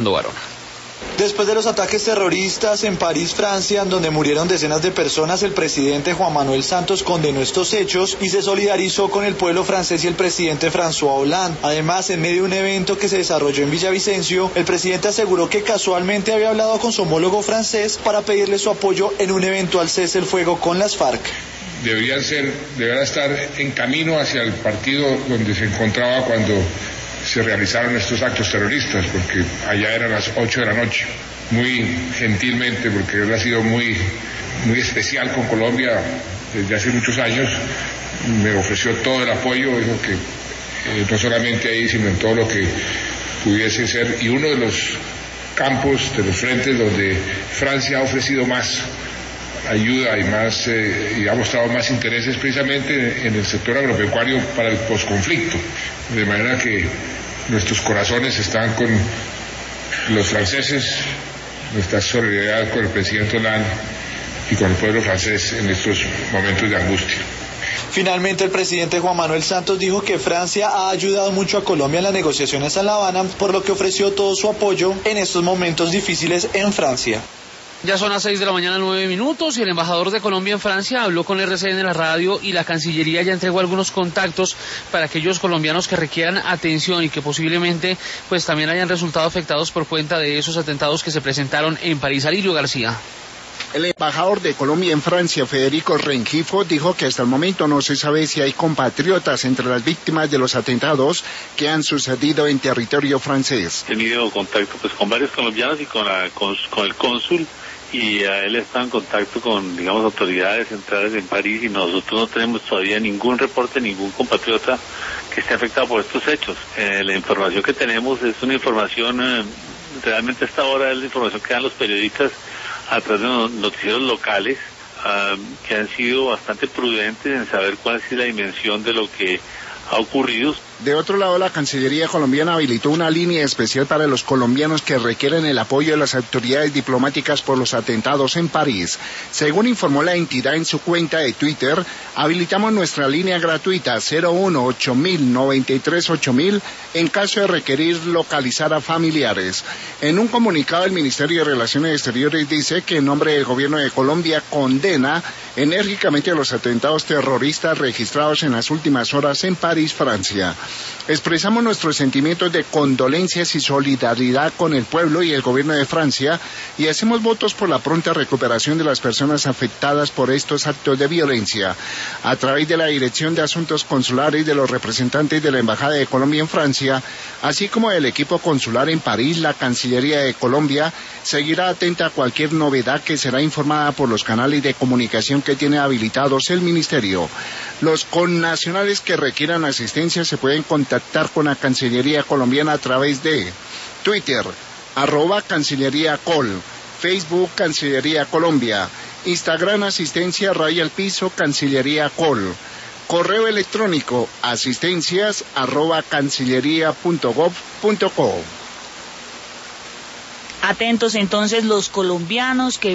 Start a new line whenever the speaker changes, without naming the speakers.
Varona.
Después de los ataques terroristas en París, Francia, donde murieron decenas de personas, el presidente Juan Manuel Santos condenó estos hechos y se solidarizó con el pueblo francés y el presidente François Hollande. Además, en medio de un evento que se desarrolló en Villavicencio, el presidente aseguró que casualmente había hablado con su homólogo francés para pedirle su apoyo en un eventual cese el fuego con las FARC.
Deberían estar en camino hacia el partido donde se encontraba cuando se realizaron estos actos terroristas, porque allá eran las 8 de la noche. Muy gentilmente, porque él ha sido muy especial con Colombia desde hace muchos años, me ofreció todo el apoyo, dijo que no solamente ahí, sino en todo lo que pudiese ser, y uno de los campos, de los frentes donde Francia ha ofrecido más ayuda y ha mostrado más intereses precisamente en el sector agropecuario para el posconflicto, de manera que nuestros corazones están con los franceses, nuestra solidaridad con el presidente Hollande y con el pueblo francés en estos momentos de angustia.
Finalmente, el presidente Juan Manuel Santos dijo que Francia ha ayudado mucho a Colombia en las negociaciones en La Habana, por lo que ofreció todo su apoyo en estos momentos difíciles en Francia.
Ya son las 6 de la mañana, 9 minutos, y el embajador de Colombia en Francia habló con RCN en la radio y la Cancillería ya entregó algunos contactos para aquellos colombianos que requieran atención y que posiblemente pues también hayan resultado afectados por cuenta de esos atentados que se presentaron en París. Alirio García.
El embajador de Colombia en Francia, Federico Rengifo, dijo que hasta el momento no se sabe si hay compatriotas entre las víctimas de los atentados que han sucedido en territorio francés.
He tenido contacto pues con varios colombianos y con el cónsul, y él está en contacto con, digamos, autoridades centrales en París, y nosotros no tenemos todavía ningún reporte, ningún compatriota que esté afectado por estos hechos. La información que tenemos es una información, realmente a esta hora es la información que dan los periodistas a través de los noticieros locales, que han sido bastante prudentes en saber cuál es la dimensión de lo que ha ocurrido.
De otro lado, la Cancillería colombiana habilitó una línea especial para los colombianos que requieren el apoyo de las autoridades diplomáticas por los atentados en París. Según informó la entidad en su cuenta de Twitter, habilitamos nuestra línea gratuita 018-093-8000 en caso de requerir localizar a familiares. En un comunicado, el Ministerio de Relaciones Exteriores dice que en nombre del gobierno de Colombia condena enérgicamente los atentados terroristas registrados en las últimas horas en París, Francia. Expresamos nuestros sentimientos de condolencias y solidaridad con el pueblo y el gobierno de Francia y hacemos votos por la pronta recuperación de las personas afectadas por estos actos de violencia. A través de la Dirección de Asuntos Consulares de los representantes de la Embajada de Colombia en Francia, así como del equipo consular en París, la Cancillería de Colombia seguirá atenta a cualquier novedad que será informada por los canales de comunicación que tiene habilitados el Ministerio. Los connacionales que requieran asistencia se pueden contactar con la Cancillería colombiana a través de Twitter, @CancilleríaCol, Facebook Cancillería Colombia, Instagram asistencia _ Cancillería Col, correo electrónico asistencias@cancillería.gov.co.
Atentos entonces los colombianos que